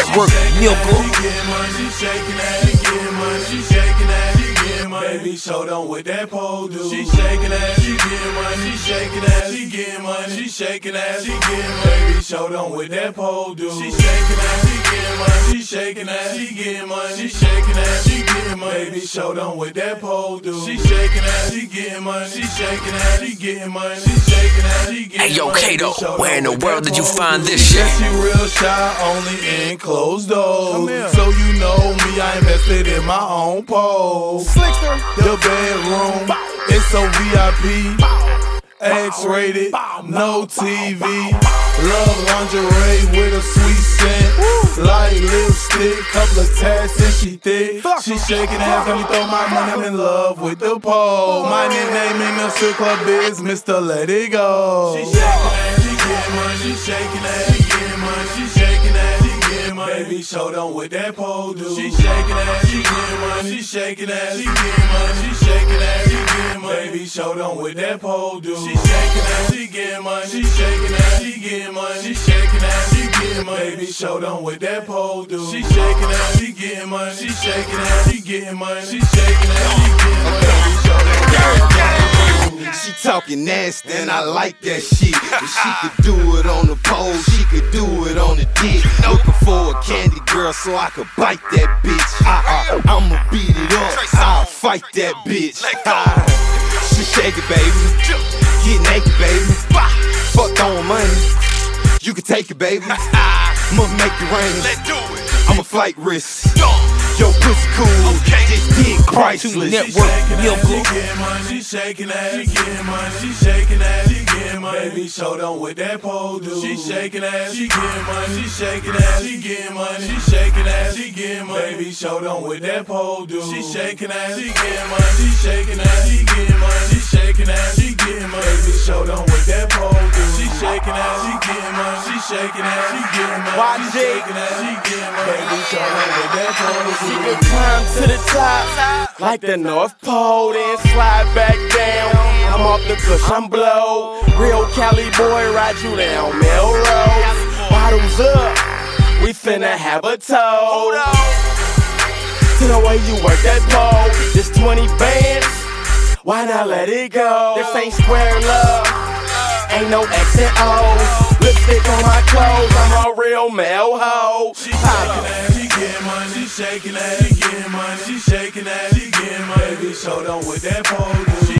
Network, nigga. She getting money, she shaking that, she getting money, she shaking that, she getting money. Baby, show them what that pole do. She shaking that, she getting money, she shaking that, she getting money, she shaking that, she getting money. Baby, show them what that pole do. She shaking that, she getting money, she shaking that, she getting money, she shaking that, she getting money. Baby, show them what that pole do. She shaking that, she getting money, she shaking that, she getting money, she shaking that, she getting money. Hey yo, Kato, where in the world did you find this shit? She real shy, only in closed doors. So you know me, I invested in my own pole. The bedroom, it's so VIP. X-rated, no TV. Love lingerie with a sweet scent. Light lipstick, couple of tats and she thick. She shaking ass, let me throw my money. I'm in love with the pole. My nickname in the strip club is Mr. Let It Go. She shaking ass, she getting money. She shaking ass, she getting money. She shaking ass, she getting money. Baby, show them what that pole do. She shaking ass, she getting money. She shaking ass, she getting money. She shaking ass, she getting money. Baby, show them what that pole do. She shaking ass, she getting money. She shaking ass, she getting money. She shaking ass, she getting money. Baby, show them what that pole do. She shaking ass, she getting money. She shaking ass, she getting money. She shaking ass, she getting money. Baby, show them what that pole do. She talking nasty and I like that shit. If she could do it on the pole, she could do it on the dick. Looking for a candy girl so I could bite that bitch. I'ma beat it up, I'll fight that bitch. She shake it, baby. Get naked, baby. Fuck throwing money. You can take it, baby. I'ma make it rain. I'm a flight risk. Yo, pussy cool. This dick priceless. Network, nigga. She getting money, she shaking ass, she getting money, she shaking ass, she getting money. Baby, show them what that pole do. She shaking ass, she getting money, she shaking ass, she getting money, she shaking ass, she getting money. Baby, show them what that pole do. She shaking ass, she getting money, she shaking ass, she getting money, she shaking ass, she getting money. Baby, show them what that pole do. She shaking ass, she getting money, she shaking ass, she getting money, she shaking ass, she getting money. Baby, show them what that pole do. She can climb to the top like the North Pole, then slide back down. I'm off the cush, I'm blow. Real Cali boy, ride you down Melrose. Bottles up, we finna have a toast. To the way you work that pole, this 20 bands, why not let it go? This ain't square love, ain't no X and O. Lipstick on my clothes, I'm a real male hoe. She shaking ass, she getting money, she shaking ass, she getting money, she shaking ass, she getting money. Baby, show them what that pole do.